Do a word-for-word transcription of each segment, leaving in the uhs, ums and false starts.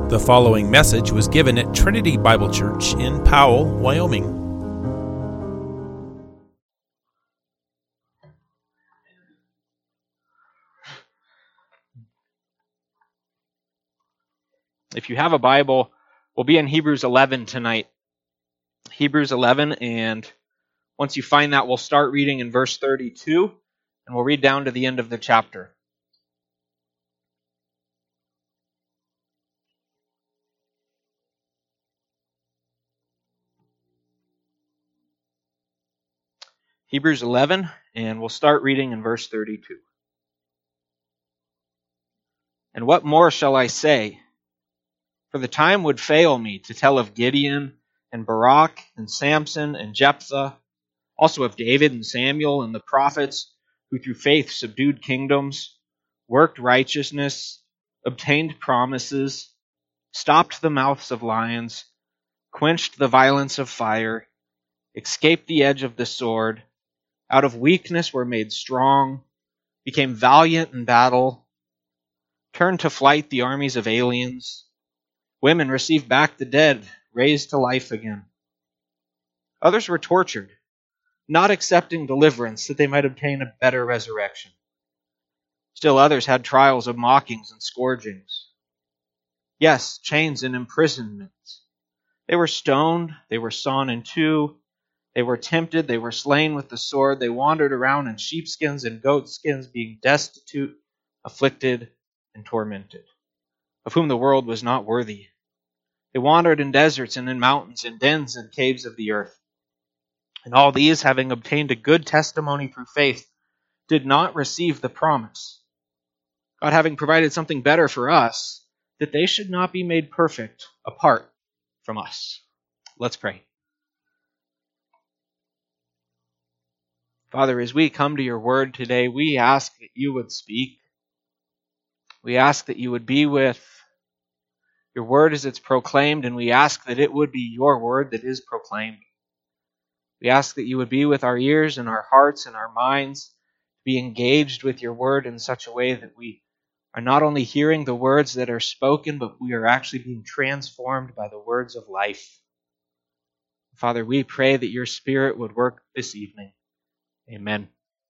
The following message was given at Trinity Bible Church in Powell, Wyoming. If you have a Bible, we'll be in Hebrews eleven tonight. Hebrews eleven, and once you find that, we'll start reading in verse thirty-two, and we'll read down to the end of the chapter. Hebrews eleven, and we'll start reading in verse thirty-two. And what more shall I say? For the time would fail me to tell of Gideon and Barak and Samson and Jephthah, also of David and Samuel and the prophets, who through faith subdued kingdoms, worked righteousness, obtained promises, stopped the mouths of lions, quenched the violence of fire, escaped the edge of the sword, out of weakness were made strong, became valiant in battle, turned to flight the armies of aliens. Women received back the dead, raised to life again. Others were tortured, not accepting deliverance that they might obtain a better resurrection. Still others had trials of mockings and scourgings. Yes, chains and imprisonments. They were stoned, they were sawn in two, they were tempted, they were slain with the sword, they wandered around in sheepskins and goatskins, being destitute, afflicted, and tormented, of whom the world was not worthy. They wandered in deserts and in mountains, in dens and caves of the earth. And all these, having obtained a good testimony through faith, did not receive the promise. God having provided something better for us, that they should not be made perfect apart from us. Let's pray. Father, as we come to your word today, we ask that you would speak. We ask that you would be with your word as it's proclaimed, and we ask that it would be your word that is proclaimed. We ask that you would be with our ears and our hearts and our minds, be engaged with your word in such a way that we are not only hearing the words that are spoken, but we are actually being transformed by the words of life. Father, we pray that your Spirit would work this evening. Amen.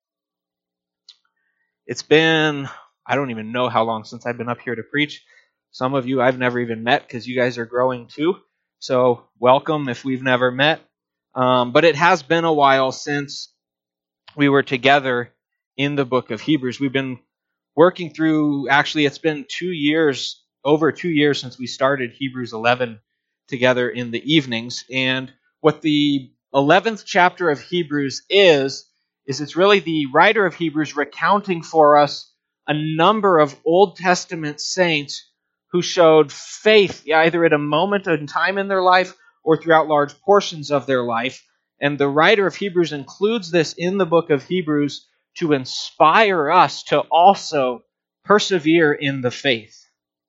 It's been, I don't even know how long since I've been up here to preach. Some of you I've never even met because you guys are growing too. So welcome if we've never met. Um, but it has been a while since we were together in the book of Hebrews. We've been working through, actually it's been two years, over two years since we started Hebrews eleven together in the evenings. And what the eleventh chapter of Hebrews is, is it's really the writer of Hebrews recounting for us a number of Old Testament saints who showed faith either at a moment in time in their life or throughout large portions of their life. And the writer of Hebrews includes this in the book of Hebrews to inspire us to also persevere in the faith.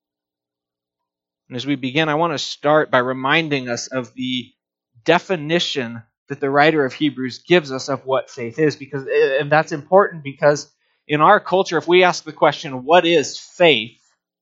And as we begin, I want to start by reminding us of the definition that the writer of Hebrews gives us of what faith is, because and that's important because in our culture, if we ask the question, what is faith?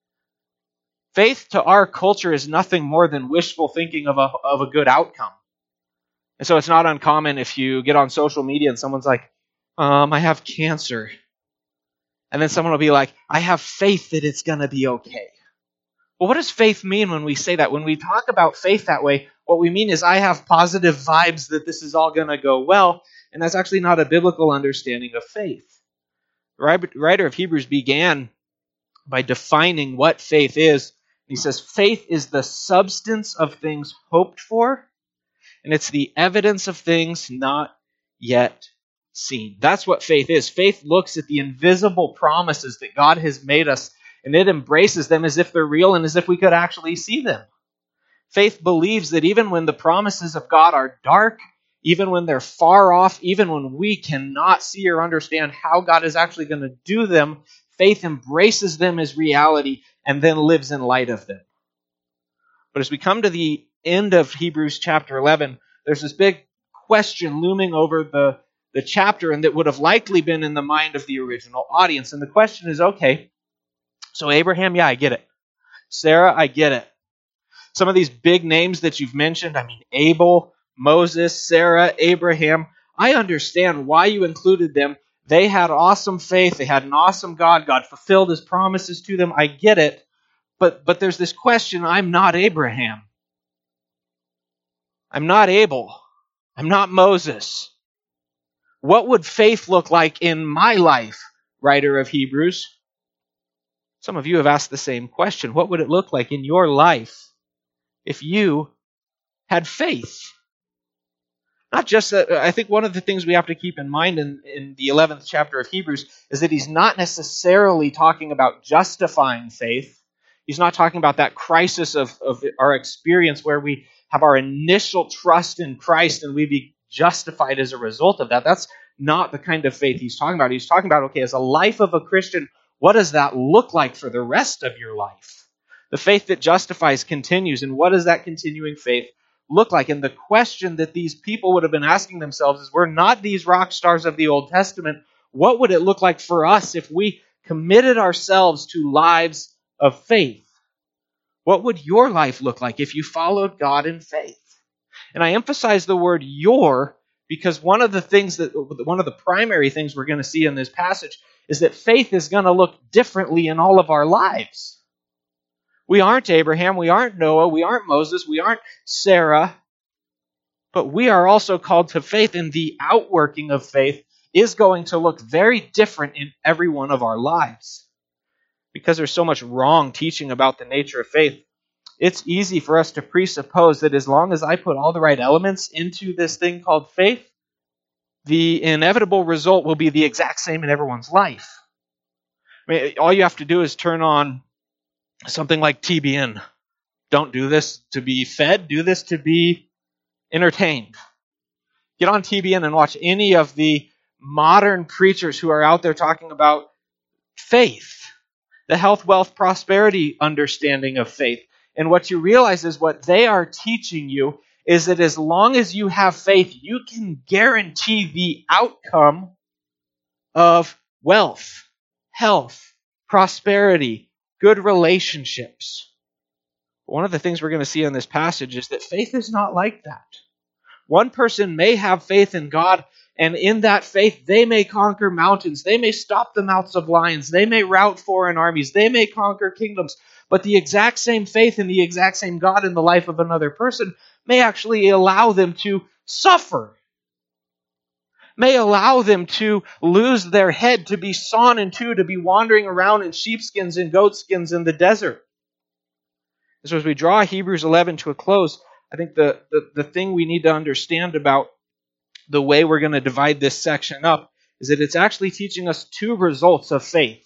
Faith to our culture is nothing more than wishful thinking of a, of a good outcome. And so it's not uncommon if you get on social media and someone's like, um, I have cancer. And then someone will be like, I have faith that it's going to be okay. Well, what does faith mean when we say that? When we talk about faith that way, what we mean is I have positive vibes that this is all going to go well. And that's actually not a biblical understanding of faith. The writer of Hebrews began by defining what faith is. He says, faith is the substance of things hoped for, and it's the evidence of things not yet seen. That's what faith is. Faith looks at the invisible promises that God has made us, and it embraces them as if they're real and as if we could actually see them. Faith believes that even when the promises of God are dark, even when they're far off, even when we cannot see or understand how God is actually going to do them, faith embraces them as reality and then lives in light of them. But as we come to the end of Hebrews chapter eleven, there's this big question looming over the, the chapter, and that would have likely been in the mind of the original audience. And the question is, okay, so Abraham, yeah, I get it. Sarah, I get it. Some of these big names that you've mentioned, I mean, Abel, Moses, Sarah, Abraham, I understand why you included them. They had awesome faith. They had an awesome God. God fulfilled his promises to them. I get it. But, but there's this question, I'm not Abraham. I'm not Abel. I'm not Moses. What would faith look like in my life, writer of Hebrews? Some of you have asked the same question. What would it look like in your life if you had faith? Not just that, I think one of the things we have to keep in mind in, in the eleventh chapter of Hebrews is that he's not necessarily talking about justifying faith. He's not talking about that crisis of, of our experience where we have our initial trust in Christ and we be justified as a result of that. That's not the kind of faith he's talking about. He's talking about, okay, as a life of a Christian, what does that look like for the rest of your life? The faith that justifies continues, and what does that continuing faith look like? And the question that these people would have been asking themselves is, we're not these rock stars of the Old Testament. What would it look like for us if we committed ourselves to lives of faith? What would your life look like if you followed God in faith? And I emphasize the word your because one of the things that one of the primary things we're going to see in this passage is that faith is going to look differently in all of our lives. We aren't Abraham, we aren't Noah, we aren't Moses, we aren't Sarah, but we are also called to faith, and the outworking of faith is going to look very different in every one of our lives. Because there's so much wrong teaching about the nature of faith, it's easy for us to presuppose that as long as I put all the right elements into this thing called faith, the inevitable result will be the exact same in everyone's life. I mean, all you have to do is turn on something like T B N. Don't do this to be fed, do this to be entertained. Get on T B N and watch any of the modern preachers who are out there talking about faith, the health, wealth, prosperity understanding of faith. And what you realize is what they are teaching you is that as long as you have faith, you can guarantee the outcome of wealth, health, prosperity, good relationships. One of the things we're going to see in this passage is that faith is not like that. One person may have faith in God, and in that faith, they may conquer mountains. They may stop the mouths of lions. They may rout foreign armies. They may conquer kingdoms. But the exact same faith in the exact same God in the life of another person may actually allow them to suffer. May allow them to lose their head, to be sawn in two, to be wandering around in sheepskins and goatskins in the desert. So as we draw Hebrews eleven to a close, I think the, the, the thing we need to understand about the way we're going to divide this section up is that it's actually teaching us two results of faith.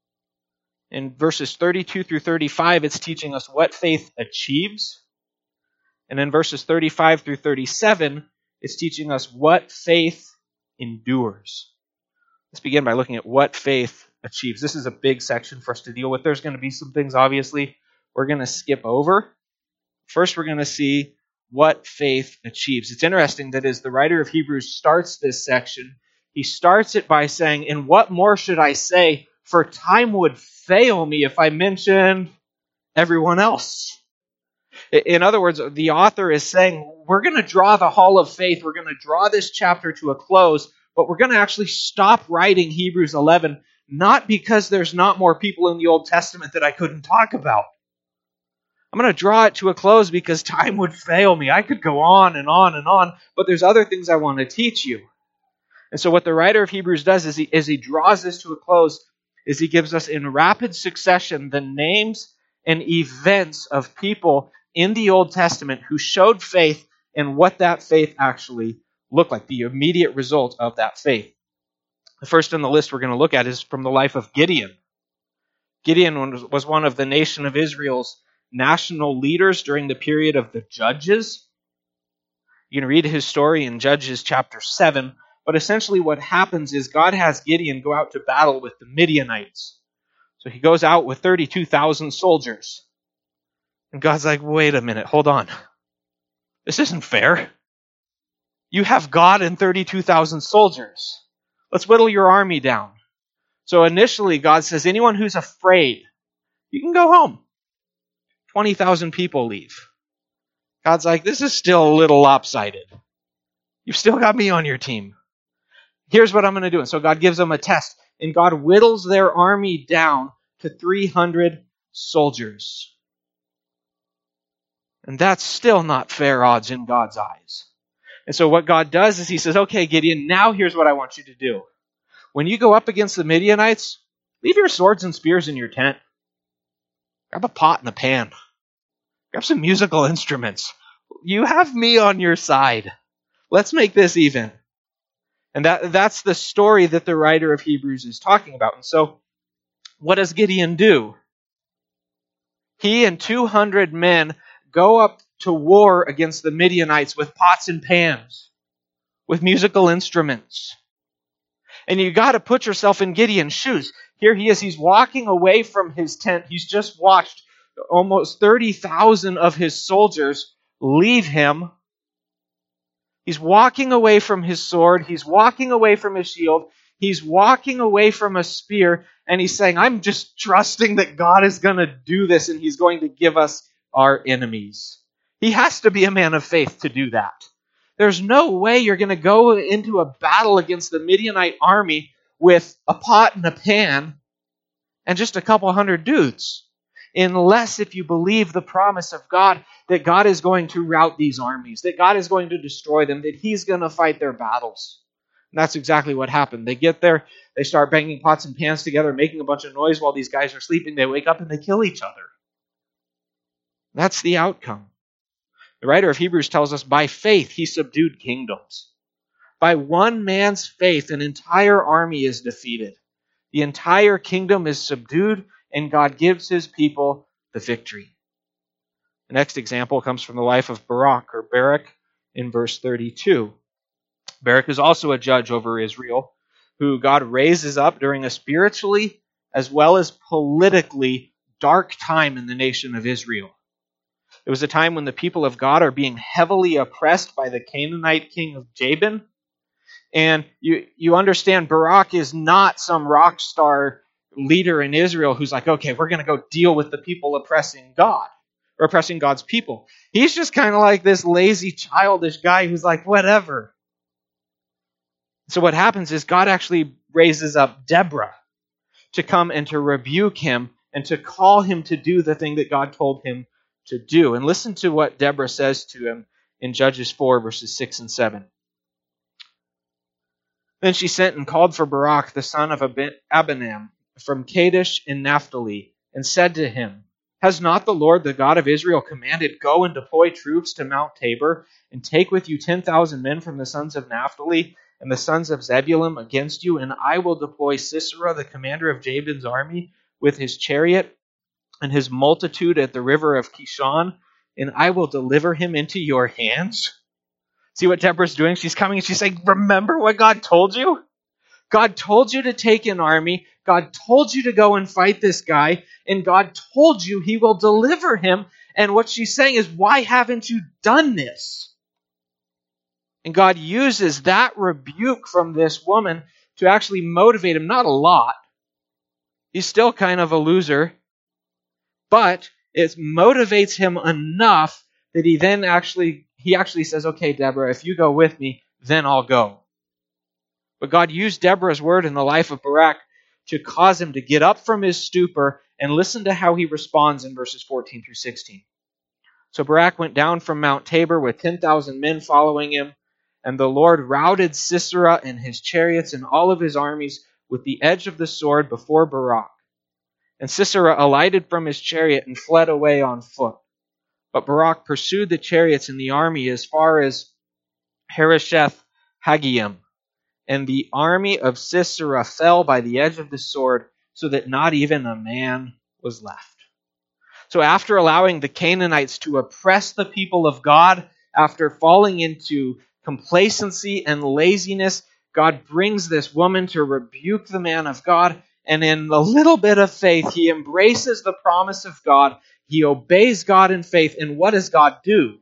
In verses thirty-two through thirty-five, it's teaching us what faith achieves. And in verses thirty-five through thirty-seven, it's teaching us what faith endures. Let's begin by looking at what faith achieves. This is a big section for us to deal with. There's going to be some things, obviously, we're going to skip over. First, we're going to see what faith achieves. It's interesting that as the writer of Hebrews starts this section, he starts it by saying, "And what more should I say? For time would fail me if I mentioned everyone else." In other words, the author is saying, we're going to draw the hall of faith, we're going to draw this chapter to a close, but we're going to actually stop writing Hebrews eleven, not because there's not more people in the Old Testament that I couldn't talk about. I'm going to draw it to a close because time would fail me. I could go on and on and on, but there's other things I want to teach you. And so what the writer of Hebrews does is he, as he draws this to a close, is he gives us in rapid succession the names and events of people in the Old Testament who showed faith and what that faith actually looked like, the immediate result of that faith. The first on the list we're going to look at is from the life of Gideon. Gideon was one of the nation of Israel's national leaders during the period of the Judges. You can read his story in Judges chapter seven. But essentially what happens is God has Gideon go out to battle with the Midianites. So he goes out with thirty-two thousand soldiers. And God's like, wait a minute, hold on. This isn't fair. You have God and thirty-two thousand soldiers. Let's whittle your army down. So initially God says, anyone who's afraid, you can go home. twenty thousand people leave. God's like, this is still a little lopsided. You've still got me on your team. Here's what I'm going to do. And so God gives them a test. And God whittles their army down to three hundred soldiers. And that's still not fair odds in God's eyes. And so what God does is he says, okay, Gideon, now here's what I want you to do. When you go up against the Midianites, leave your swords and spears in your tent. Grab a pot and a pan. Grab some musical instruments. You have me on your side. Let's make this even. And that that's the story that the writer of Hebrews is talking about. And so, what does Gideon do? He and two hundred men go up to war against the Midianites with pots and pans, with musical instruments. And you got to put yourself in Gideon's shoes. Here he is. He's walking away from his tent. He's just watched almost thirty thousand of his soldiers leave him. He's walking away from his sword. He's walking away from his shield. He's walking away from a spear. And he's saying, I'm just trusting that God is going to do this and he's going to give us our enemies. He has to be a man of faith to do that. There's no way you're going to go into a battle against the Midianite army with a pot and a pan and just a couple hundred dudes. Unless if you believe the promise of God that God is going to rout these armies, that God is going to destroy them, that he's going to fight their battles. And that's exactly what happened. They get there, they start banging pots and pans together, making a bunch of noise while these guys are sleeping. They wake up and they kill each other. That's the outcome. The writer of Hebrews tells us, by faith he subdued kingdoms. By one man's faith, an entire army is defeated. The entire kingdom is subdued, and God gives his people the victory. The next example comes from the life of Barak, or Barak, in verse thirty-two. Barak is also a judge over Israel, who God raises up during a spiritually as well as politically dark time in the nation of Israel. It was a time when the people of God are being heavily oppressed by the Canaanite king of Jabin. And you, you understand Barak is not some rock star leader in Israel who's like, okay, we're going to go deal with the people oppressing God, or oppressing God's people. He's just kind of like this lazy, childish guy who's like, whatever. So what happens is God actually raises up Deborah to come and to rebuke him and to call him to do the thing that God told him to do. And listen to what Deborah says to him in Judges four, verses six and seven. Then she sent and called for Barak, the son of Abinam, from Kadesh in Naphtali, and said to him, has not the Lord, the God of Israel, commanded, go and deploy troops to Mount Tabor, and take with you ten thousand men from the sons of Naphtali and the sons of Zebulun against you, and I will deploy Sisera, the commander of Jabin's army, with his chariot and his multitude at the river of Kishon, and I will deliver him into your hands? See what Deborah's doing? She's coming and she's saying, remember what God told you? God told you to take an army. God told you to go and fight this guy. And God told you he will deliver him. And what she's saying is, why haven't you done this? And God uses that rebuke from this woman to actually motivate him. Not a lot. He's still kind of a loser. But it motivates him enough that he then actually, he actually says, okay, Deborah, if you go with me, then I'll go. But God used Deborah's word in the life of Barak to cause him to get up from his stupor and listen to how he responds in verses fourteen through sixteen. So Barak went down from Mount Tabor with ten thousand men following him, and the Lord routed Sisera and his chariots and all of his armies with the edge of the sword before Barak. And Sisera alighted from his chariot and fled away on foot. But Barak pursued the chariots and the army as far as Harosheth Haggayim. And the army of Sisera fell by the edge of the sword, so that not even a man was left. So after allowing the Canaanites to oppress the people of God, after falling into complacency and laziness, God brings this woman to rebuke the man of God. And in a little bit of faith, he embraces the promise of God. He obeys God in faith. And what does God do?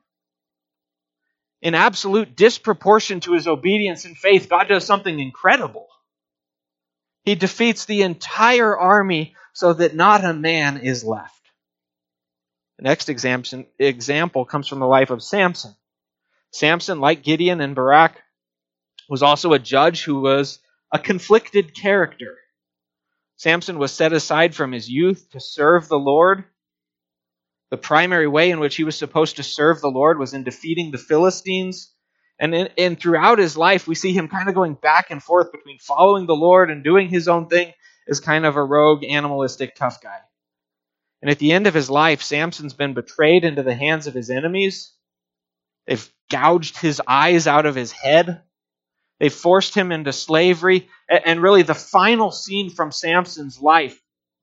In absolute disproportion to his obedience and faith, God does something incredible. He defeats the entire army so that not a man is left. next example, example comes from the life of Samson. Samson, like Gideon and Barak, was also a judge who was a conflicted character. Samson was set aside from his youth to serve the Lord. The primary way in which he was supposed to serve the Lord was in defeating the Philistines. And, in, and throughout his life, we see him kind of going back and forth between following the Lord and doing his own thing as kind of a rogue, animalistic, tough guy. And at the end of his life, Samson's been betrayed into the hands of his enemies. They've gouged his eyes out of his head. They forced him into slavery. And really the final scene from Samson's life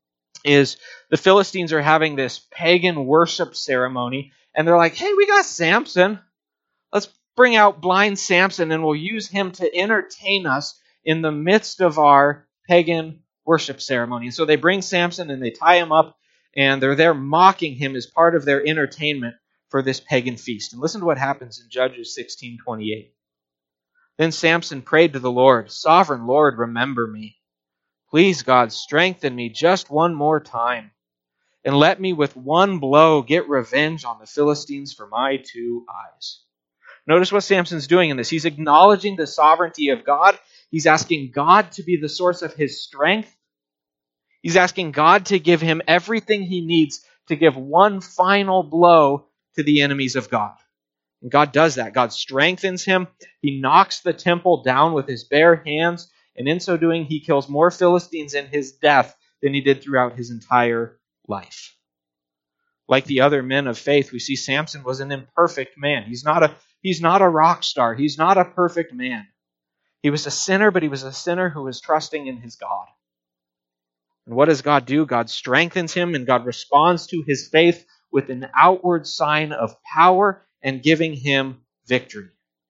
is the Philistines are having this pagan worship ceremony. And they're like, hey, we got Samson. Let's bring out blind Samson and we'll use him to entertain us in the midst of our pagan worship ceremony. And so they bring Samson and they tie him up and they're there mocking him as part of their entertainment for this pagan feast. And listen to what happens in Judges sixteen twenty-eight. Then Samson prayed to the Lord, Sovereign Lord, remember me. Please, God, strengthen me just one more time. And let me with one blow get revenge on the Philistines for my two eyes. Notice what Samson's doing in this. He's acknowledging the sovereignty of God. He's asking God to be the source of his strength. He's asking God to give him everything he needs to give one final blow to the enemies of God. And God does that. God strengthens him. He knocks the temple down with his bare hands. And in so doing, he kills more Philistines in his death than he did throughout his entire life. Like the other men of faith, we see Samson was an imperfect man. He's not a, he's not a rock star. He's not a perfect man. He was a sinner, but he was a sinner who was trusting in his God. And what does God do? God strengthens him, and God responds to his faith with an outward sign of power and giving him victory.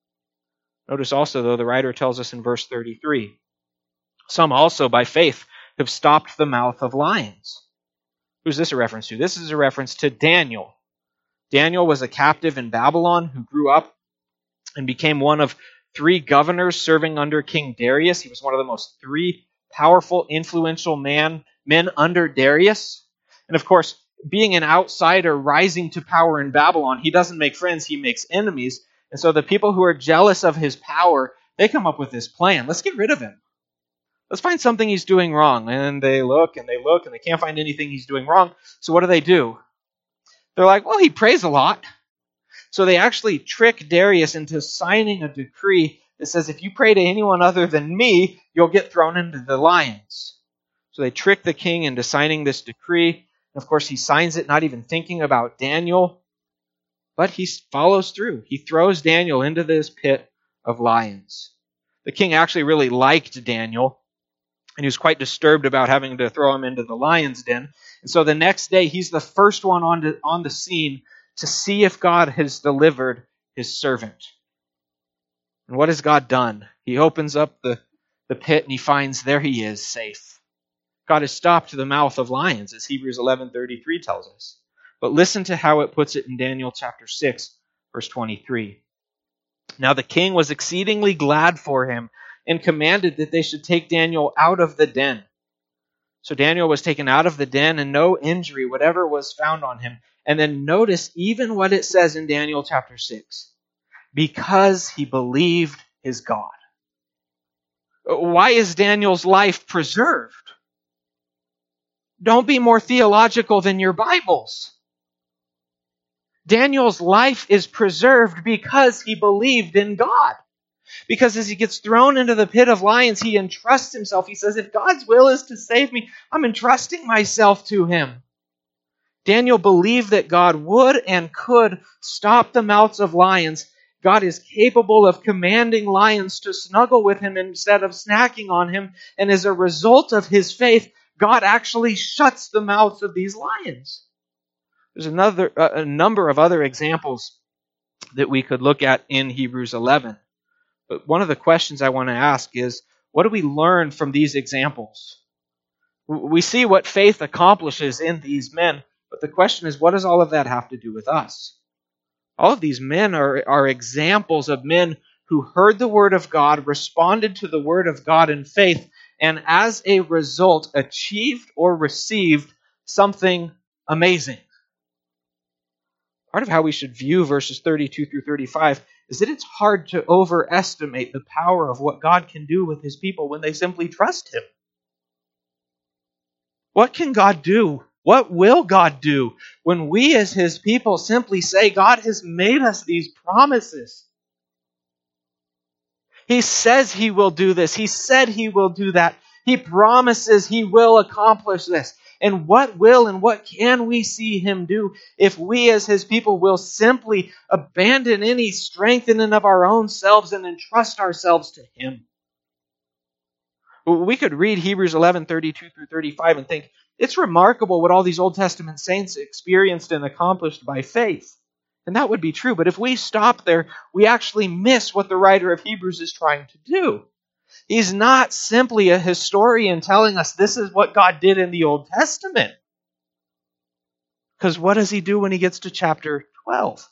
Notice also, though, the writer tells us in verse thirty-three, some also by faith have stopped the mouth of lions. Who's this a reference to? This is a reference to Daniel. Daniel was a captive in Babylon who grew up and became one of three governors serving under King Darius. He was one of the most three powerful, influential man, men under Darius. And of course, being an outsider rising to power in Babylon, he doesn't make friends, he makes enemies. And so the people who are jealous of his power, they come up with this plan. Let's get rid of him. Let's find something he's doing wrong. And they look and they look and they can't find anything he's doing wrong. So what do they do? They're like, well, he prays a lot. So they actually trick Darius into signing a decree that says if you pray to anyone other than me, you'll get thrown into the lions. So they trick the king into signing this decree. And of course, he signs it not even thinking about Daniel. But he follows through. He throws Daniel into this pit of lions. The king actually really liked Daniel. And he was quite disturbed about having to throw him into the lion's den. And so the next day, he's the first one on, to, on the scene to see if God has delivered his servant. And what has God done? He opens up the, the pit and he finds there he is, safe. God has stopped the mouth of lions, as Hebrews eleven thirty-three tells us. But listen to how it puts it in Daniel chapter six, verse twenty-three. Now the king was exceedingly glad for him and commanded that they should take Daniel out of the den. So Daniel was taken out of the den, and no injury whatever was found on him. And then notice even what it says in Daniel chapter six. Because he believed his God. Why is Daniel's life preserved? Don't be more theological than your Bibles. Daniel's life is preserved because he believed in God. Because as he gets thrown into the pit of lions, he entrusts himself. He says, if God's will is to save me, I'm entrusting myself to him. Daniel believed that God would and could stop the mouths of lions. God is capable of commanding lions to snuggle with him instead of snacking on him. And as a result of his faith, God actually shuts the mouths of these lions. There's another a number of other examples that we could look at in Hebrews eleven. But one of the questions I want to ask is, what do we learn from these examples? We see what faith accomplishes in these men, but the question is, what does all of that have to do with us? All of these men are, are examples of men who heard the word of God, responded to the word of God in faith, and as a result achieved or received something amazing. part of how we should view verses thirty-two through thirty-five is that it's hard to overestimate the power of what God can do with his people when they simply trust him. What can God do? What will God do when we as his people simply say, God has made us these promises? He says he will do this. He said he will do that. He promises he will accomplish this. And what will and what can we see him do if we as his people will simply abandon any strength in and of our own selves and entrust ourselves to him? We could read Hebrews eleven, thirty-two through thirty-five and think, it's remarkable what all these Old Testament saints experienced and accomplished by faith. And that would be true. But if we stop there, we actually miss what the writer of Hebrews is trying to do. He's not simply a historian telling us this is what God did in the Old Testament. Because what does he do when he gets to chapter twelve?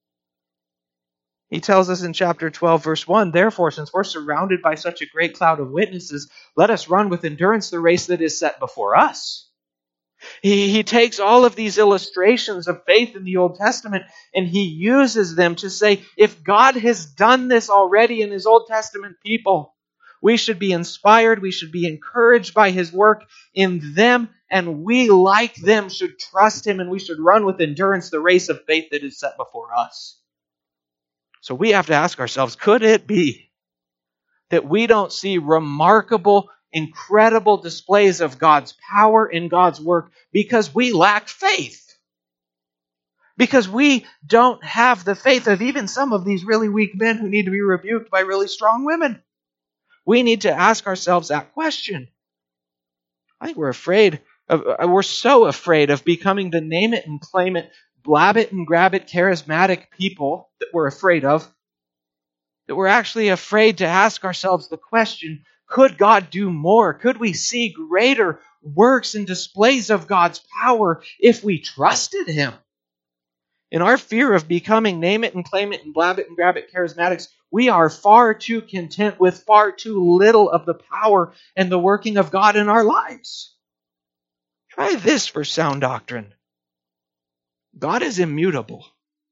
He tells us in chapter twelve, verse one, therefore, since we're surrounded by such a great cloud of witnesses, let us run with endurance the race that is set before us. He, he takes all of these illustrations of faith in the Old Testament and he uses them to say, if God has done this already in his Old Testament people, we should be inspired, we should be encouraged by his work in them, and we, like them, should trust him and we should run with endurance the race of faith that is set before us. So we have to ask ourselves, could it be that we don't see remarkable, incredible displays of God's power in God's work because we lack faith? Because we don't have the faith of even some of these really weak men who need to be rebuked by really strong women. We need to ask ourselves that question. I think we're afraid of, we're so afraid of becoming the name it and claim it, blab it and grab it charismatic people that we're afraid of, that we're actually afraid to ask ourselves the question, could God do more? Could we see greater works and displays of God's power if we trusted him? In our fear of becoming name it and claim it and blab it and grab it charismatics, we are far too content with far too little of the power and the working of God in our lives. Try this for sound doctrine. God is immutable.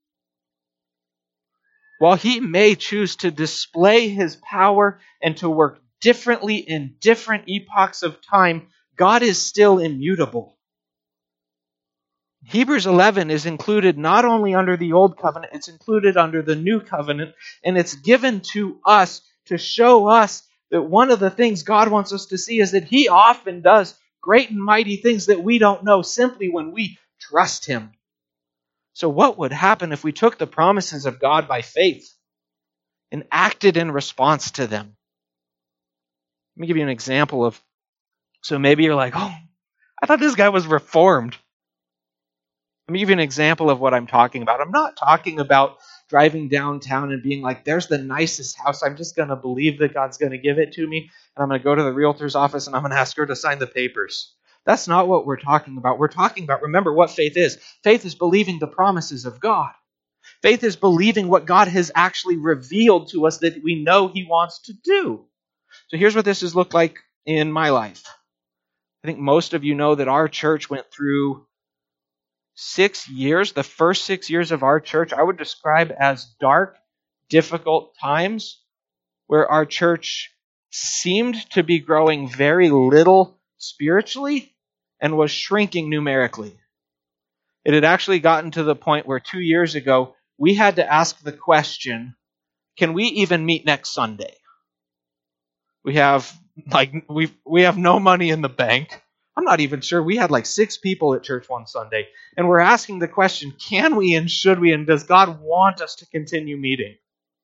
While he may choose to display his power and to work differently in different epochs of time, God is still immutable. Hebrews eleven is included not only under the Old Covenant, it's included under the New Covenant, and it's given to us to show us that one of the things God wants us to see is that he often does great and mighty things that we don't know simply when we trust him. So what would happen if we took the promises of God by faith and acted in response to them? Let me give you an example of, so maybe you're like, oh, I thought this guy was reformed. Let me give you an example of what I'm talking about. I'm not talking about driving downtown and being like, there's the nicest house. I'm just going to believe that God's going to give it to me. And I'm going to go to the realtor's office and I'm going to ask her to sign the papers. That's not what we're talking about. We're talking about, remember what faith is. Faith is believing the promises of God. Faith is believing what God has actually revealed to us that we know he wants to do. So here's what this has looked like in my life. I think most of you know that our church went through six years. The first six years of our church I would describe as dark, difficult times where our church seemed to be growing very little spiritually and was shrinking numerically. It had actually gotten to the point where two years ago we had to ask the question, can we even meet next Sunday? We have like we we have no money in the bank. I'm not even sure. We had like six people at church one Sunday. And we're asking the question, can we and should we and does God want us to continue meeting?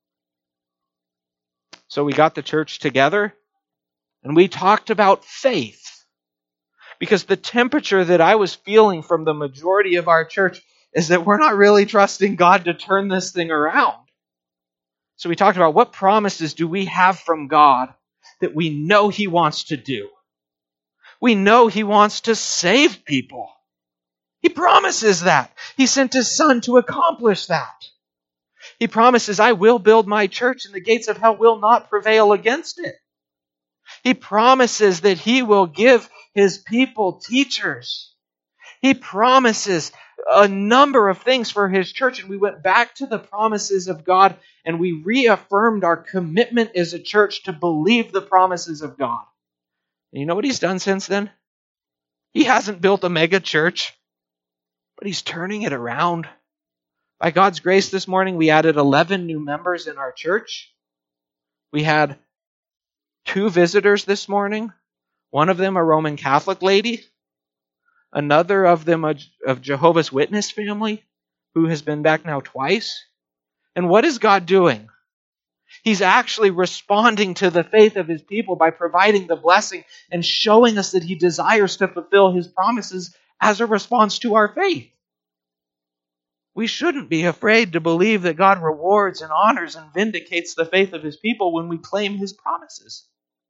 So we got the church together and we talked about faith. Because the temperature that I was feeling from the majority of our church is that we're not really trusting God to turn this thing around. So we talked about what promises do we have from God that we know he wants to do. We know he wants to save people. He promises that. He sent his son to accomplish that. He promises, I will build my church and the gates of hell will not prevail against it. He promises that he will give his people teachers. He promises a number of things for his church, and we went back to the promises of God, and we reaffirmed our commitment as a church to believe the promises of God. And you know what he's done since then? He hasn't built a mega church, but he's turning it around. By God's grace this morning, we added eleven new members in our church. We had two visitors this morning. One of them a Roman Catholic lady. Another of them a, of Jehovah's Witness family who has been back now twice. And what is God doing? He's actually responding to the faith of his people by providing the blessing and showing us that he desires to fulfill his promises as a response to our faith. We shouldn't be afraid to believe that God rewards and honors and vindicates the faith of his people when we claim his promises.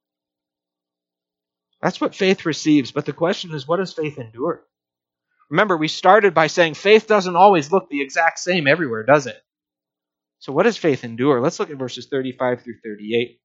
That's what faith receives. But the question is, what does faith endure? Remember, we started by saying faith doesn't always look the exact same everywhere, does it? So what does faith endure? Let's look at verses thirty-five through thirty-eight.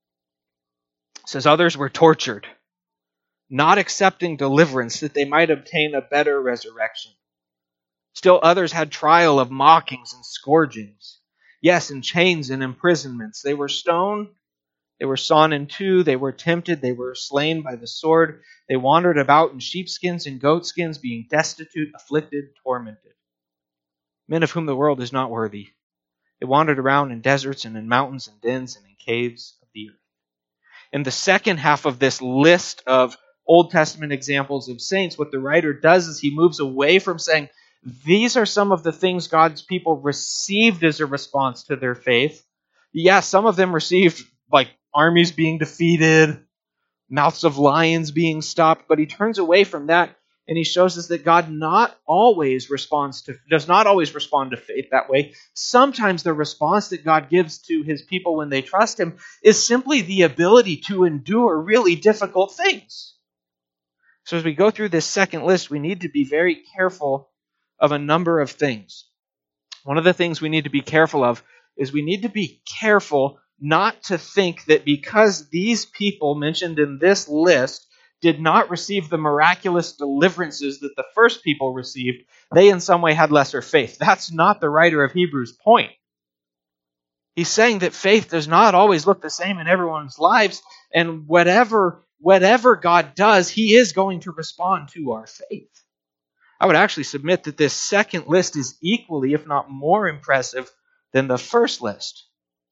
It says, others were tortured, not accepting deliverance that they might obtain a better resurrection. Still others had trial of mockings and scourgings. Yes, in chains and imprisonments. They were stoned. They were sawn in two, they were tempted, they were slain by the sword. They wandered about in sheepskins and goatskins, being destitute, afflicted, tormented. Men of whom the world is not worthy. They wandered around in deserts and in mountains and dens and in caves of the earth. In the second half of this list of Old Testament examples of saints, what the writer does is he moves away from saying, these are some of the things God's people received as a response to their faith. Yeah, some of them received like armies being defeated, mouths of lions being stopped, but he turns away from that and he shows us that God not always responds to, does not always respond to faith that way. Sometimes the response that God gives to his people when they trust him is simply the ability to endure really difficult things. So as we go through this second list, we need to be very careful of a number of things. One of the things we need to be careful of is we need to be careful not to think that because these people mentioned in this list did not receive the miraculous deliverances that the first people received, they in some way had lesser faith. That's not the writer of Hebrews' point. He's saying that faith does not always look the same in everyone's lives, and whatever, whatever God does, he is going to respond to our faith. I would actually submit that this second list is equally, if not more impressive than the first list.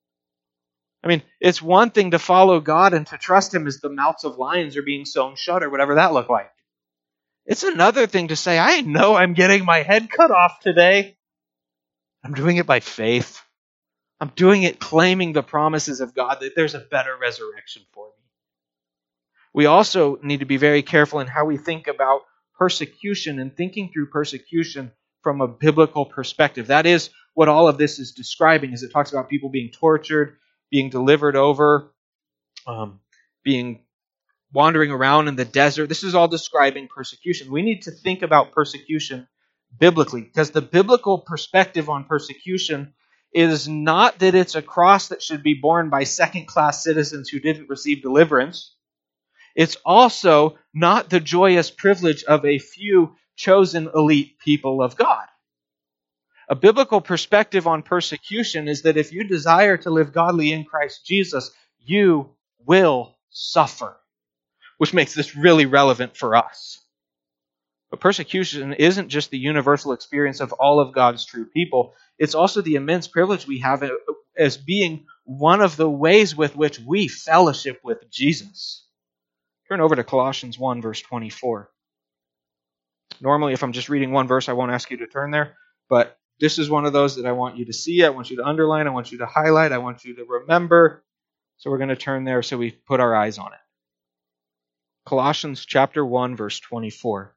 I mean, it's one thing to follow God and to trust him as the mouths of lions are being sewn shut or whatever that looked like. It's another thing to say, I know I'm getting my head cut off today. I'm doing it by faith. I'm doing it claiming the promises of God that there's a better resurrection for me. We also need to be very careful in how we think about persecution and thinking through persecution from a biblical perspective. That is what all of this is describing, as it talks about people being tortured, being delivered over, um, being wandering around in the desert. This is all describing persecution. We need to think about persecution biblically, because the biblical perspective on persecution is not that it's a cross that should be borne by second-class citizens who didn't receive deliverance. It's also not the joyous privilege of a few chosen elite people of God. A biblical perspective on persecution is that if you desire to live godly in Christ Jesus, you will suffer, which makes this really relevant for us. But persecution isn't just the universal experience of all of God's true people. It's also the immense privilege we have as being one of the ways with which we fellowship with Jesus. Turn over to Colossians one, verse twenty-four. Normally, if I'm just reading one verse, I won't ask you to turn there, but this is one of those that I want you to see, I want you to underline, I want you to highlight, I want you to remember. So we're going to turn there so we put our eyes on it. Colossians chapter one, verse twenty-four.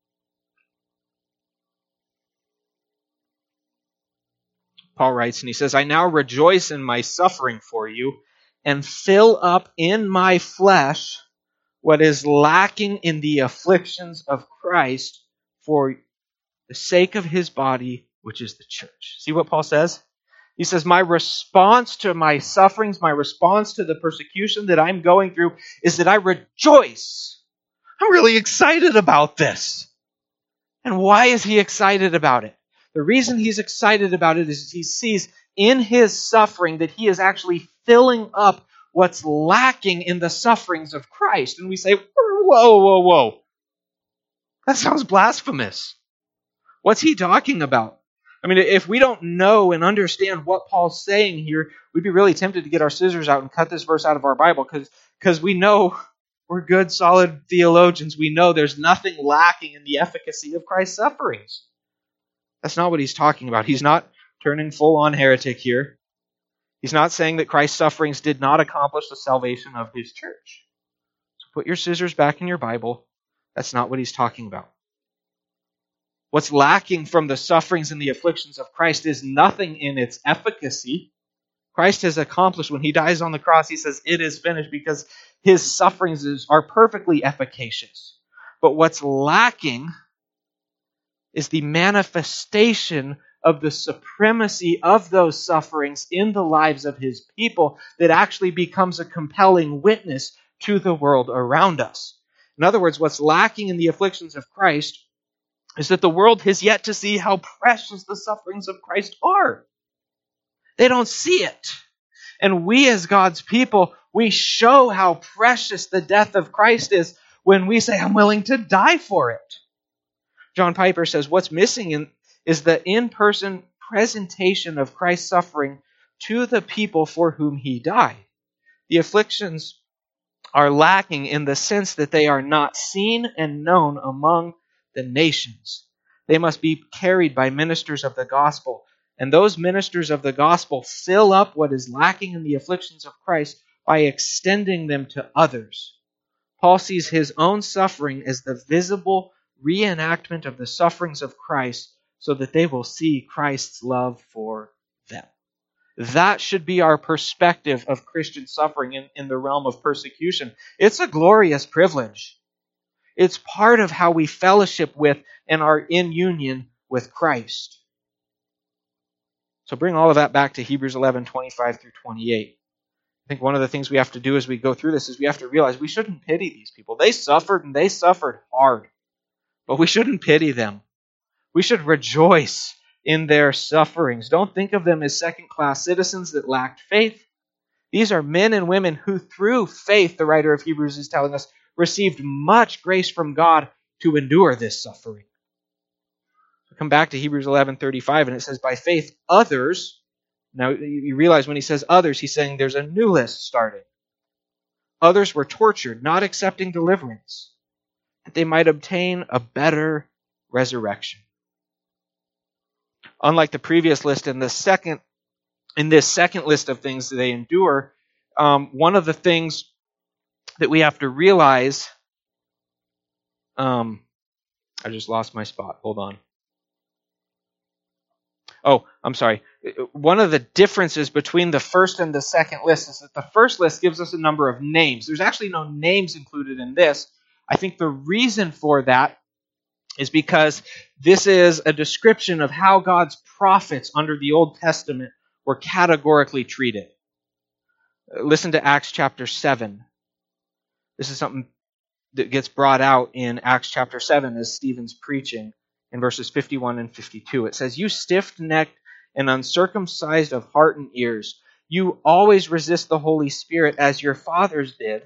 Paul writes, and he says, I now rejoice in my suffering for you, and fill up in my flesh what is lacking in the afflictions of Christ for the sake of his body, which is the church. See what Paul says? He says, my response to my sufferings, my response to the persecution that I'm going through is that I rejoice. I'm really excited about this. And why is he excited about it? The reason he's excited about it is he sees in his suffering that he is actually filling up what's lacking in the sufferings of Christ. And we say, whoa, whoa, whoa. That sounds blasphemous. What's he talking about? I mean, if we don't know and understand what Paul's saying here, we'd be really tempted to get our scissors out and cut this verse out of our Bible because because we know we're good, solid theologians. We know there's nothing lacking in the efficacy of Christ's sufferings. That's not what he's talking about. He's not turning full-on heretic here. He's not saying that Christ's sufferings did not accomplish the salvation of his church. So put your scissors back in your Bible. That's not what he's talking about. What's lacking from the sufferings and the afflictions of Christ is nothing in its efficacy. Christ has accomplished, when he dies on the cross, he says, it is finished, because his sufferings is, are perfectly efficacious. But what's lacking is the manifestation of the supremacy of those sufferings in the lives of his people that actually becomes a compelling witness to the world around us. In other words, what's lacking in the afflictions of Christ is that the world has yet to see how precious the sufferings of Christ are. They don't see it. And we as God's people, we show how precious the death of Christ is when we say, I'm willing to die for it. John Piper says, what's missing in, is the in-person presentation of Christ's suffering to the people for whom he died. The afflictions are lacking in the sense that they are not seen and known among the nations. They must be carried by ministers of the gospel. And those ministers of the gospel fill up what is lacking in the afflictions of Christ by extending them to others. Paul sees his own suffering as the visible reenactment of the sufferings of Christ so that they will see Christ's love for them. That should be our perspective of Christian suffering in, in the realm of persecution. It's a glorious privilege. It's part of how we fellowship with and are in union with Christ. So bring all of that back to Hebrews eleven, twenty-five through twenty-eight. I think one of the things we have to do as we go through this is we have to realize we shouldn't pity these people. They suffered and they suffered hard. But we shouldn't pity them. We should rejoice in their sufferings. Don't think of them as second-class citizens that lacked faith. These are men and women who, through faith, the writer of Hebrews is telling us, received much grace from God to endure this suffering. So come back to Hebrews eleven thirty-five, and it says, by faith, others. Now, you realize when he says others, he's saying there's a new list starting. Others were tortured, not accepting deliverance, that they might obtain a better resurrection. Unlike the previous list, in the second, in this second list of things that they endure, um, one of the things that we have to realize, um, I just lost my spot. Hold on. Oh, I'm sorry. One of the differences between the first and the second list is that the first list gives us a number of names. There's actually no names included in this. I think the reason for that is because this is a description of how God's prophets under the Old Testament were categorically treated. Listen to Acts chapter seven. This is something that gets brought out in Acts chapter seven as Stephen's preaching in verses fifty-one and fifty-two. It says, you stiff-necked and uncircumcised of heart and ears, you always resist the Holy Spirit as your fathers did.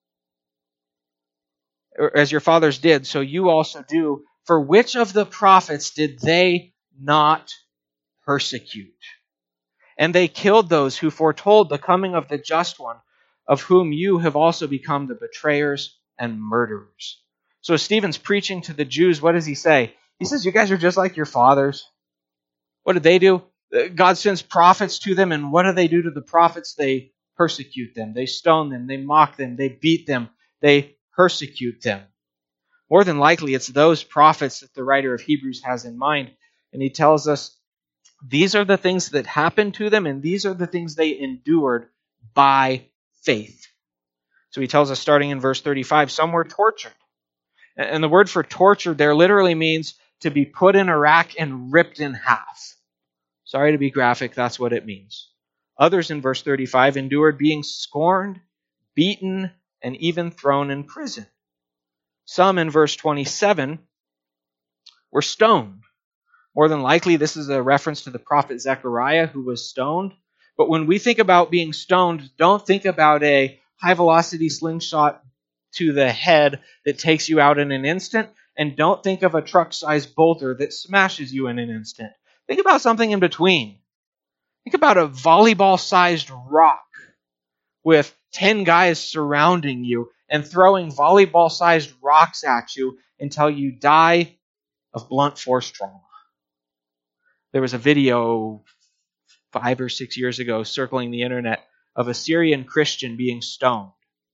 Or as your fathers did, so you also do. For which of the prophets did they not persecute? And they killed those who foretold the coming of the just one, of whom you have also become the betrayers and murderers. So as Stephen's preaching to the Jews, what does he say? He says, you guys are just like your fathers. What did they do? God sends prophets to them, and what do they do to the prophets? They persecute them. They stone them. They mock them. They beat them. They persecute them. More than likely, it's those prophets that the writer of Hebrews has in mind. And he tells us these are the things that happened to them, and these are the things they endured by faith. So he tells us, starting in verse thirty-five, some were tortured. And the word for tortured there literally means to be put in a rack and ripped in half. Sorry to be graphic, that's what it means. Others in verse thirty-five endured being scorned, beaten, and even thrown in prison. Some in verse twenty-seven were stoned. More than likely, this is a reference to the prophet Zechariah, who was stoned. But when we think about being stoned, don't think about a high-velocity slingshot to the head that takes you out in an instant, and don't think of a truck-sized boulder that smashes you in an instant. Think about something in between. Think about a volleyball-sized rock with ten guys surrounding you and throwing volleyball-sized rocks at you until you die of blunt force trauma. There was a video five or six years ago circling the internet of a Syrian Christian being stoned.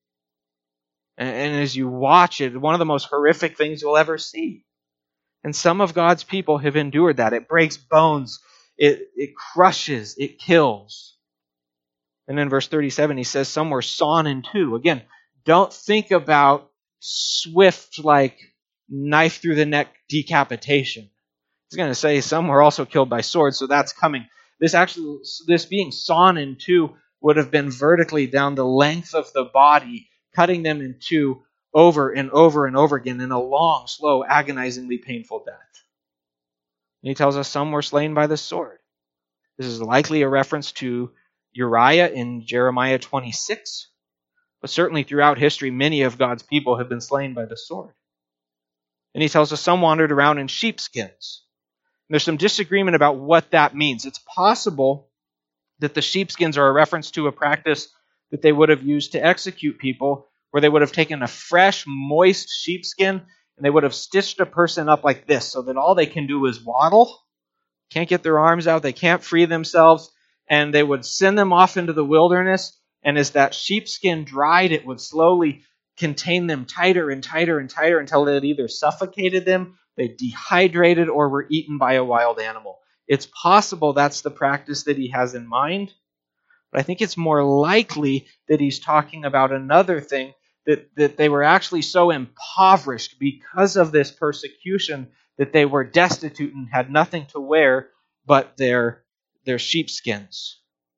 And, and as you watch it, one of the most horrific things you'll ever see. And some of God's people have endured that. It breaks bones. It, it crushes. It kills. And in verse thirty-seven, he says some were sawn in two. Again, don't think about swift, like, knife through the neck decapitation. He's going to say some were also killed by swords, so that's coming. This actually, this being sawn in two would have been vertically down the length of the body, cutting them in two over and over and over again in a long, slow, agonizingly painful death. And he tells us some were slain by the sword. This is likely a reference to Uriah in Jeremiah twenty-six, but certainly throughout history, many of God's people have been slain by the sword. And he tells us some wandered around in sheepskins. And there's some disagreement about what that means. It's possible that the sheepskins are a reference to a practice that they would have used to execute people, where they would have taken a fresh, moist sheepskin and they would have stitched a person up like this so that all they can do is waddle, can't get their arms out, they can't free themselves, and they would send them off into the wilderness, and as that sheepskin dried, it would slowly contain them tighter and tighter and tighter until it either suffocated them, they dehydrated, or were eaten by a wild animal. It's possible that's the practice that he has in mind, but I think it's more likely that he's talking about another thing, that, that they were actually so impoverished because of this persecution that they were destitute and had nothing to wear but their, their sheepskins.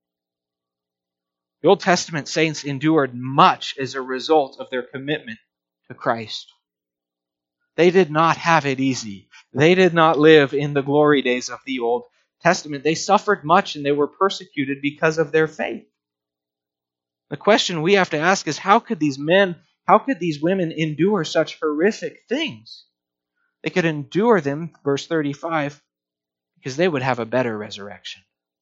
The Old Testament saints endured much as a result of their commitment to Christ. They did not have it easy. They did not live in the glory days of the Old Testament. They suffered much and they were persecuted because of their faith. The question we have to ask is, how could these men, how could these women endure such horrific things? They could endure them, verse thirty-five, because they would have a better resurrection.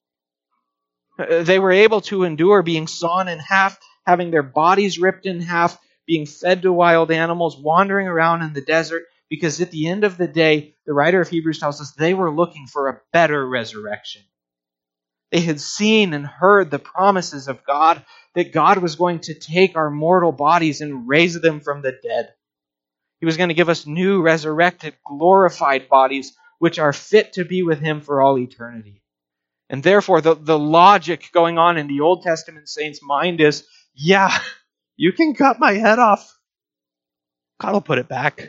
They were able to endure being sawn in half, having their bodies ripped in half, being fed to wild animals, wandering around in the desert, because at the end of the day, the writer of Hebrews tells us they were looking for a better resurrection. They had seen and heard the promises of God, that God was going to take our mortal bodies and raise them from the dead. He was going to give us new, resurrected, glorified bodies, which are fit to be with Him for all eternity. And therefore, the, the logic going on in the Old Testament saints' mind is, yeah, you can cut my head off. God will put it back.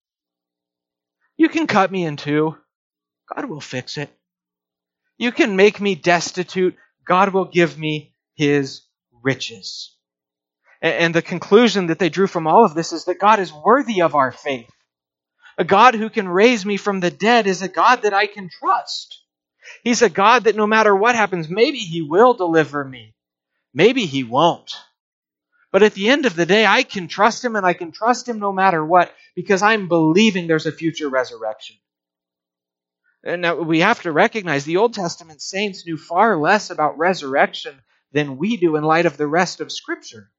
You can cut me in two. God will fix it. You can make me destitute. God will give me His riches. And, and the conclusion that they drew from all of this is that God is worthy of our faith. A God who can raise me from the dead is a God that I can trust. He's a God that no matter what happens, maybe He will deliver me. Maybe He won't. But at the end of the day, I can trust Him, and I can trust Him no matter what, because I'm believing there's a future resurrection. And now we have to recognize the Old Testament saints knew far less about resurrection than we do in light of the rest of Scripture.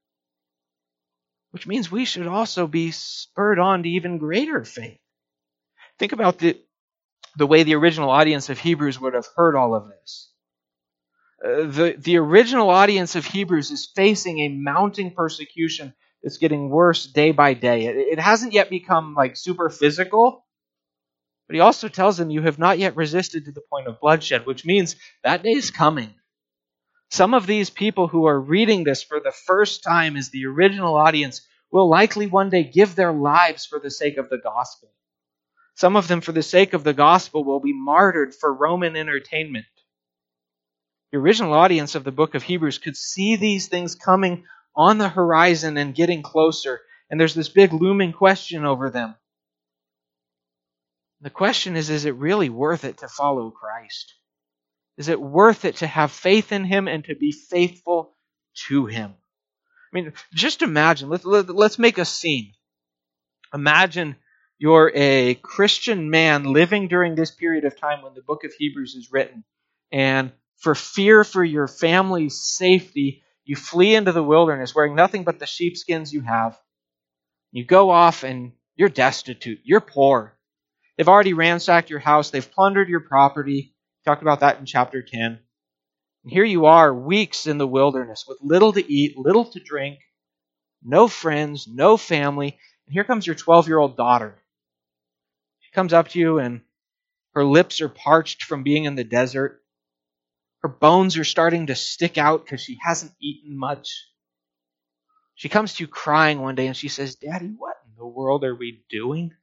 Which means we should also be spurred on to even greater faith. Think about the, the way the original audience of Hebrews would have heard all of this. Uh, the, the original audience of Hebrews is facing a mounting persecution that's getting worse day by day. It, it hasn't yet become like super physical, but he also tells them you have not yet resisted to the point of bloodshed, which means that day is coming. Some of these people who are reading this for the first time as the original audience will likely one day give their lives for the sake of the gospel. Some of them, for the sake of the gospel, will be martyred for Roman entertainment. The original audience of the book of Hebrews could see these things coming on the horizon and getting closer, and there's this big looming question over them. The question is, is it really worth it to follow Christ? Is it worth it to have faith in Him and to be faithful to Him? I mean, just imagine, let's, let's make a scene. Imagine you're a Christian man living during this period of time when the book of Hebrews is written, and for fear for your family's safety, you flee into the wilderness wearing nothing but the sheepskins you have. You go off and you're destitute. You're poor. They've already ransacked your house. They've plundered your property. We talked about that in chapter ten. And here you are, weeks in the wilderness with little to eat, little to drink, no friends, no family. And here comes your twelve-year-old daughter. She comes up to you and her lips are parched from being in the desert. Her bones are starting to stick out because she hasn't eaten much. She comes to you crying one day and she says, "Daddy, what in the world are we doing?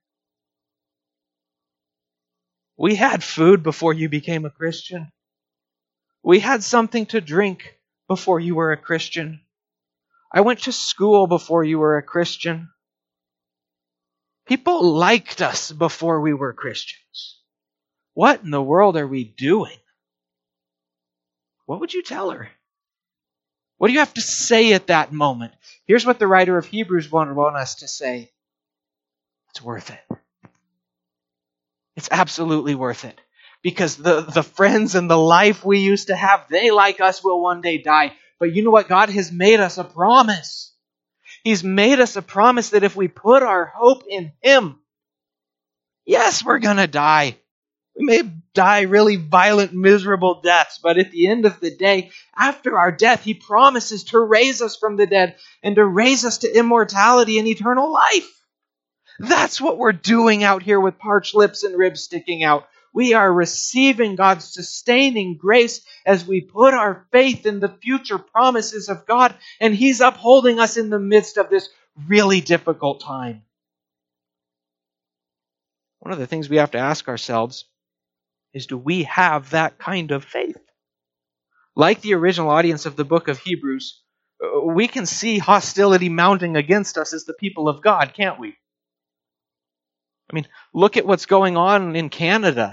We had food before you became a Christian. We had something to drink before you were a Christian. I went to school before you were a Christian. People liked us before we were Christians. What in the world are we doing?" What would you tell her? What do you have to say at that moment? Here's what the writer of Hebrews want, want us to say. It's worth it. It's absolutely worth it. Because the, the friends and the life we used to have, they like us will one day die. But you know what? God has made us a promise. He's made us a promise that if we put our hope in Him, yes, we're going to die. We may die really violent, miserable deaths, but at the end of the day, after our death, He promises to raise us from the dead and to raise us to immortality and eternal life. That's what we're doing out here with parched lips and ribs sticking out. We are receiving God's sustaining grace as we put our faith in the future promises of God, and He's upholding us in the midst of this really difficult time. One of the things we have to ask ourselves is, do we have that kind of faith? Like the original audience of the book of Hebrews, we can see hostility mounting against us as the people of God, can't we? I mean, look at what's going on in Canada.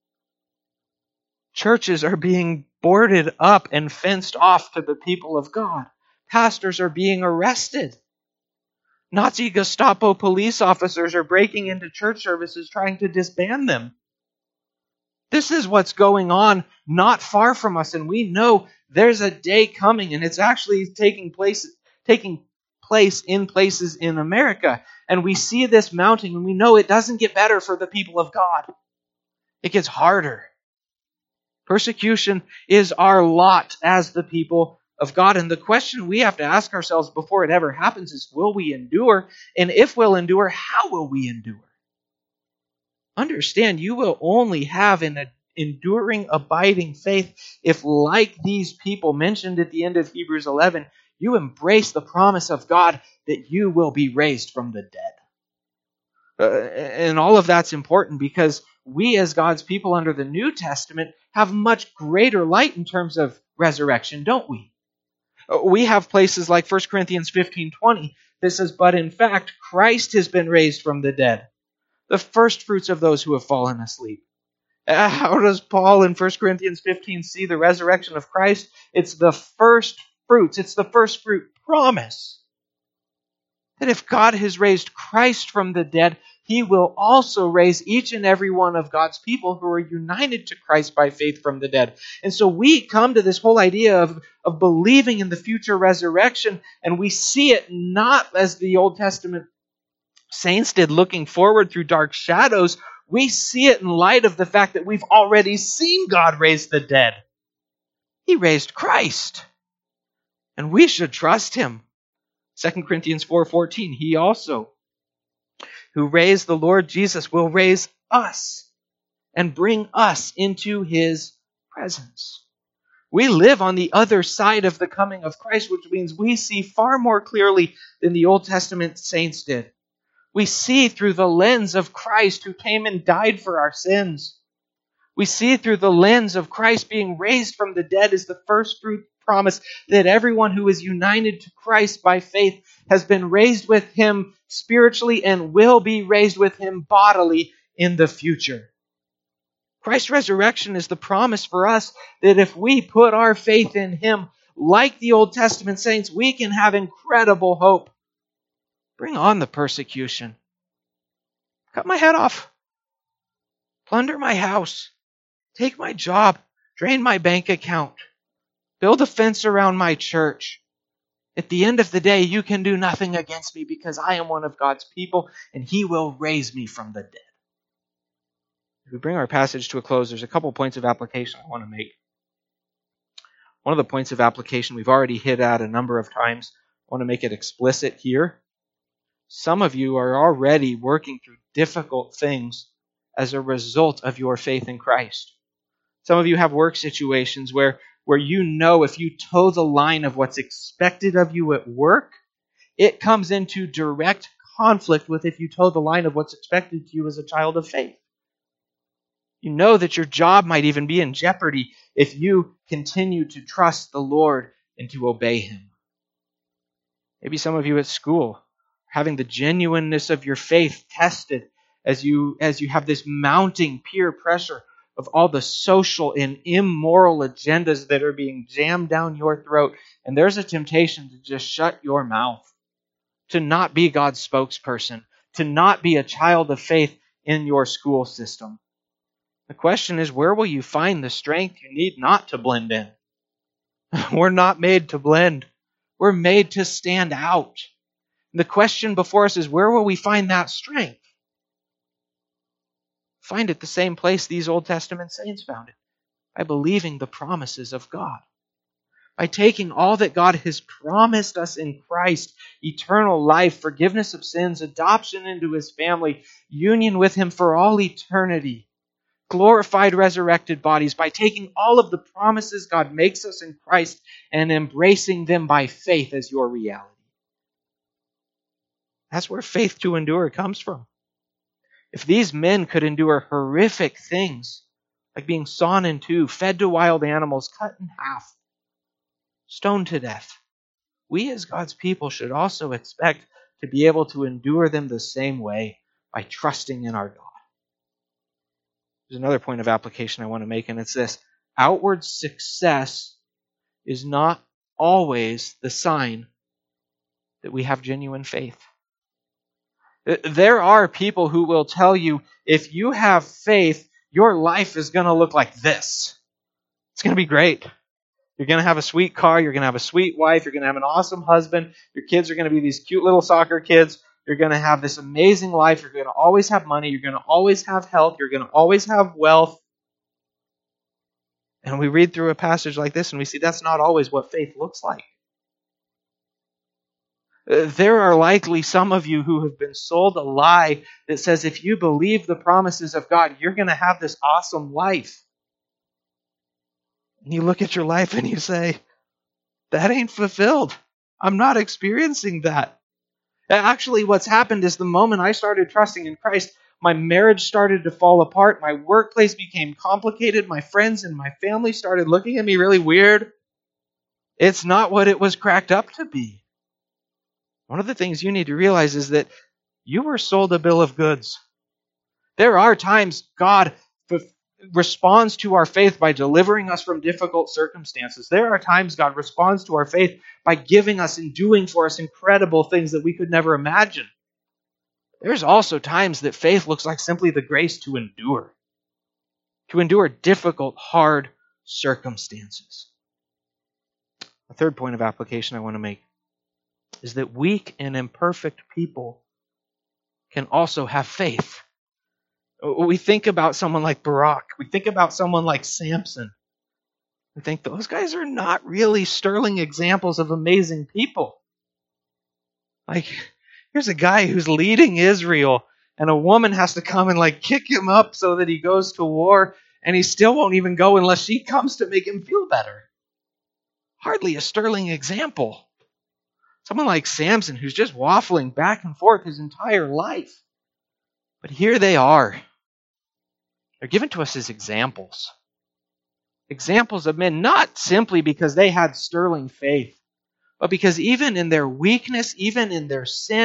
Churches are being boarded up and fenced off to the people of God. Pastors are being arrested. Nazi Gestapo police officers are breaking into church services trying to disband them. This is what's going on not far from us, and we know there's a day coming, and it's actually taking place, taking place in places in America. And we see this mounting, and we know it doesn't get better for the people of God. It gets harder. Persecution is our lot as the people of God. And the question we have to ask ourselves before it ever happens is, will we endure? And if we'll endure, how will we endure? Understand, you will only have an enduring, abiding faith if, like these people mentioned at the end of Hebrews eleven, you embrace the promise of God that you will be raised from the dead. Uh, and all of that's important because we as God's people under the New Testament have much greater light in terms of resurrection, don't we? We have places like First Corinthians fifteen twenty that says, "But in fact, Christ has been raised from the dead, the first fruits of those who have fallen asleep." Uh, how does Paul in First Corinthians fifteen see the resurrection of Christ? It's the first fruits. It's the first fruit promise. That if God has raised Christ from the dead, He will also raise each and every one of God's people who are united to Christ by faith from the dead. And so we come to this whole idea of, of believing in the future resurrection, and we see it not as the Old Testament saints did, looking forward through dark shadows. We see it in light of the fact that we've already seen God raise the dead. He raised Christ, and we should trust Him. Second Corinthians four fourteen, He also, who raised the Lord Jesus, will raise us and bring us into His presence. We live on the other side of the coming of Christ, which means we see far more clearly than the Old Testament saints did. We see through the lens of Christ, who came and died for our sins. We see through the lens of Christ being raised from the dead as the first fruit promise that everyone who is united to Christ by faith has been raised with Him spiritually and will be raised with Him bodily in the future. Christ's resurrection is the promise for us that if we put our faith in Him, like the Old Testament saints, we can have incredible hope. Bring on the persecution. Cut my head off. Plunder my house. Take my job. Drain my bank account. Build a fence around my church. At the end of the day, you can do nothing against me because I am one of God's people and He will raise me from the dead. If we bring our passage to a close, there's a couple points of application I want to make. One of the points of application we've already hit at a number of times. I want to make it explicit here. Some of you are already working through difficult things as a result of your faith in Christ. Some of you have work situations where, where you know if you toe the line of what's expected of you at work, it comes into direct conflict with if you toe the line of what's expected of you as a child of faith. You know that your job might even be in jeopardy if you continue to trust the Lord and to obey Him. Maybe some of you at school having the genuineness of your faith tested as you as you have this mounting peer pressure of all the social and immoral agendas that are being jammed down your throat. And there's a temptation to just shut your mouth, to not be God's spokesperson, to not be a child of faith in your school system. The question is, where will you find the strength you need not to blend in? We're not made to blend. We're made to stand out. The question before us is, where will we find that strength? Find it the same place these Old Testament saints found it, by believing the promises of God. By taking all that God has promised us in Christ, eternal life, forgiveness of sins, adoption into His family, union with Him for all eternity, glorified resurrected bodies, by taking all of the promises God makes us in Christ and embracing them by faith as your reality. That's where faith to endure comes from. If these men could endure horrific things, like being sawn in two, fed to wild animals, cut in half, stoned to death, we as God's people should also expect to be able to endure them the same way by trusting in our God. There's another point of application I want to make, and it's this. Outward success is not always the sign that we have genuine faith. There are people who will tell you, if you have faith, your life is going to look like this. It's going to be great. You're going to have a sweet car. You're going to have a sweet wife. You're going to have an awesome husband. Your kids are going to be these cute little soccer kids. You're going to have this amazing life. You're going to always have money. You're going to always have health. You're going to always have wealth. And we read through a passage like this and we see that's not always what faith looks like. There are likely some of you who have been sold a lie that says if you believe the promises of God, you're going to have this awesome life. And you look at your life and you say, that ain't fulfilled. I'm not experiencing that. Actually, what's happened is the moment I started trusting in Christ, my marriage started to fall apart. My workplace became complicated. My friends and my family started looking at me really weird. It's not what it was cracked up to be. One of the things you need to realize is that you were sold a bill of goods. There are times God f- responds to our faith by delivering us from difficult circumstances. There are times God responds to our faith by giving us and doing for us incredible things that we could never imagine. There's also times that faith looks like simply the grace to endure. To endure difficult, hard circumstances. A third point of application I want to make is that weak and imperfect people can also have faith. We think about someone like Barak. We think about someone like Samson. We think those guys are not really sterling examples of amazing people. Like, here's a guy who's leading Israel, and a woman has to come and like kick him up so that he goes to war, and he still won't even go unless she comes to make him feel better. Hardly a sterling example. Someone like Samson who's just waffling back and forth his entire life. But here they are. They're given to us as examples. Examples of men, not simply because they had sterling faith, but because even in their weakness, even in their sin,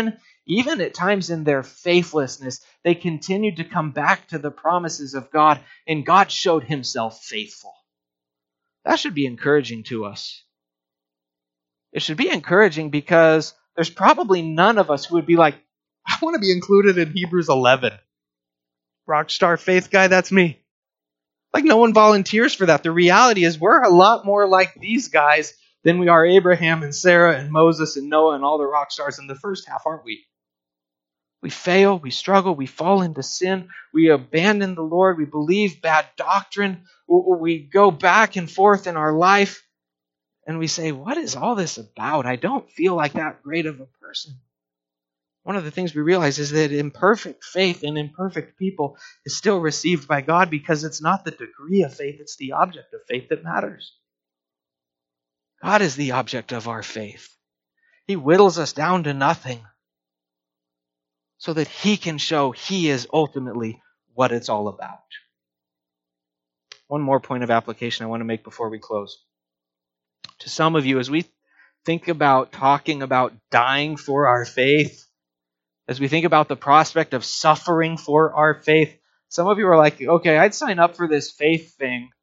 even at times in their faithlessness, they continued to come back to the promises of God, and God showed himself faithful. That should be encouraging to us. It should be encouraging because there's probably none of us who would be like, I want to be included in Hebrews eleven. Rockstar faith guy, that's me. Like, no one volunteers for that. The reality is we're a lot more like these guys than we are Abraham and Sarah and Moses and Noah and all the rock stars in the first half, aren't we? We fail, we struggle, we fall into sin, we abandon the Lord, we believe bad doctrine, we go back and forth in our life, and we say, what is all this about? I don't feel like that great of a person. One of the things we realize is that imperfect faith in imperfect people is still received by God, because it's not the degree of faith, it's the object of faith that matters. God is the object of our faith. He whittles us down to nothing so that he can show he is ultimately what it's all about. One more point of application I want to make before we close. To some of you, as we think about talking about dying for our faith, as we think about the prospect of suffering for our faith, some of you are like, okay, I'd sign up for this faith thing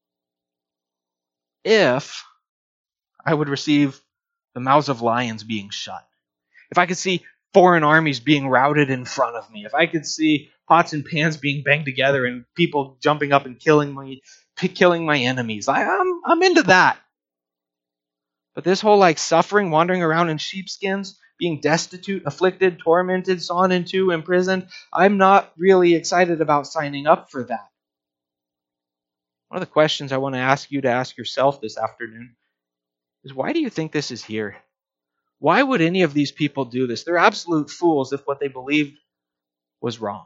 if I would receive the mouths of lions being shut. If I could see foreign armies being routed in front of me. If I could see pots and pans being banged together and people jumping up and killing me, killing my enemies. I, I'm, I'm into that. But this whole like suffering, wandering around in sheepskins, being destitute, afflicted, tormented, sawn in two, imprisoned, I'm not really excited about signing up for that. One of the questions I want to ask you to ask yourself this afternoon is, why do you think this is here? Why would any of these people do this? They're absolute fools if what they believed was wrong.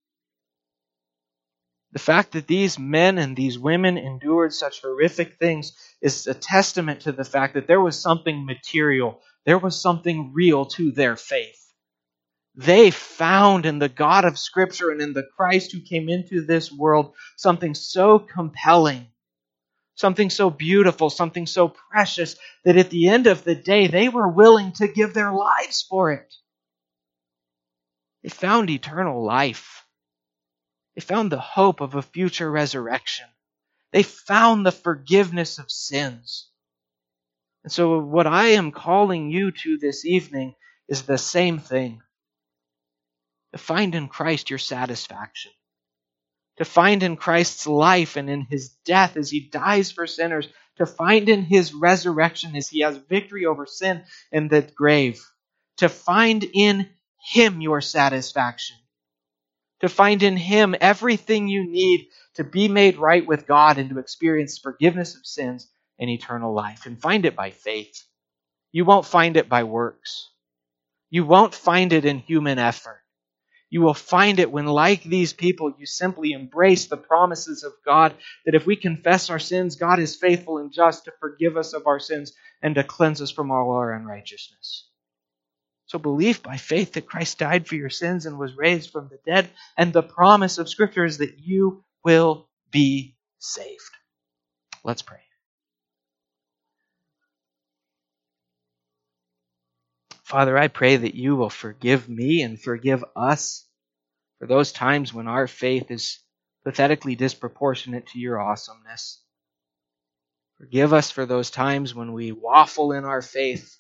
The fact that these men and these women endured such horrific things is a testament to the fact that there was something material, there was something real to their faith. They found in the God of Scripture and in the Christ who came into this world something so compelling, something so beautiful, something so precious, that at the end of the day, they were willing to give their lives for it. They found eternal life. They found the hope of a future resurrection. They found the forgiveness of sins. And so what I am calling you to this evening is the same thing. To find in Christ your satisfaction. To find in Christ's life and in his death as he dies for sinners. To find in his resurrection as he has victory over sin and the grave. To find in him your satisfaction. To find in him everything you need to be made right with God and to experience forgiveness of sins and eternal life. And find it by faith. You won't find it by works. You won't find it in human effort. You will find it when, like these people, you simply embrace the promises of God, that if we confess our sins, God is faithful and just to forgive us of our sins and to cleanse us from all our unrighteousness. So believe by faith that Christ died for your sins and was raised from the dead, and the promise of Scripture is that you will be saved. Let's pray. Father, I pray that you will forgive me and forgive us for those times when our faith is pathetically disproportionate to your awesomeness. Forgive us for those times when we waffle in our faith.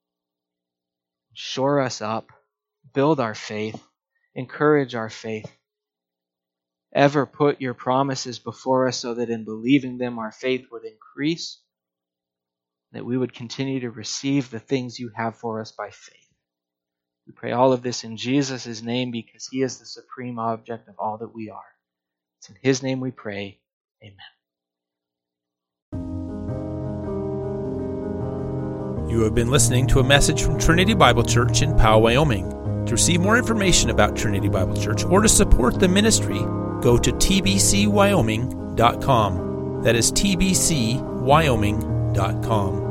Shore us up, build our faith, encourage our faith. Ever put your promises before us so that in believing them our faith would increase, that we would continue to receive the things you have for us by faith. We pray all of this in Jesus' name because he is the supreme object of all that we are. It's in his name we pray. Amen. You have been listening to a message from Trinity Bible Church in Powell, Wyoming. To receive more information about Trinity Bible Church or to support the ministry, go to t b c wyoming dot com. That is t b c wyoming dot com.